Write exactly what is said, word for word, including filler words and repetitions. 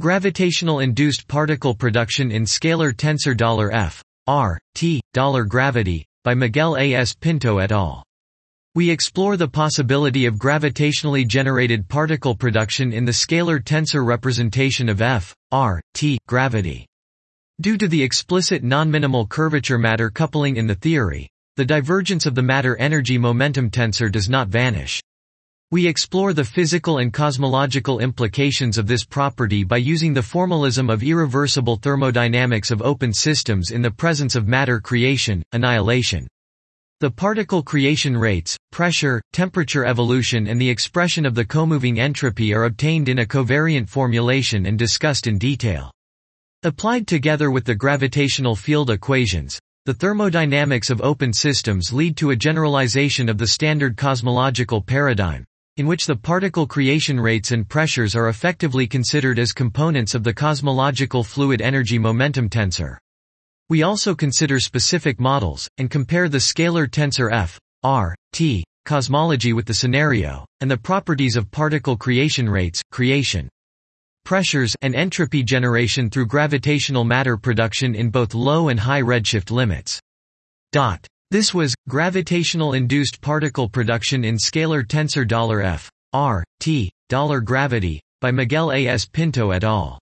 Gravitational-induced particle production in scalar tensor $F, R, T, $gravity, by Miguel A. S. Pinto et al. We explore the possibility of gravitationally generated particle production in the scalar tensor representation of F, R, T, gravity. Due to the explicit non-minimal curvature matter coupling in the theory, the divergence of the matter-energy momentum tensor does not vanish. We explore the physical and cosmological implications of this property by using the formalism of irreversible thermodynamics of open systems in the presence of matter creation, annihilation. The particle creation rates, pressure, temperature evolution and the expression of the comoving entropy are obtained in a covariant formulation and discussed in detail. Applied together with the gravitational field equations, the thermodynamics of open systems lead to a generalization of the standard cosmological paradigm, in which the particle creation rates and pressures are effectively considered as components of the cosmological fluid energy momentum tensor. We also consider specific models, and compare the scalar tensor F, R, T, cosmology with the scenario, and the properties of particle creation rates, creation, pressures, and entropy generation through gravitational matter production in both low and high redshift limits. Dot. This was, Gravitational-Induced Particle Production in Scalar Tensor $F, R, T, $Gravity, by Miguel A. S. Pinto et al.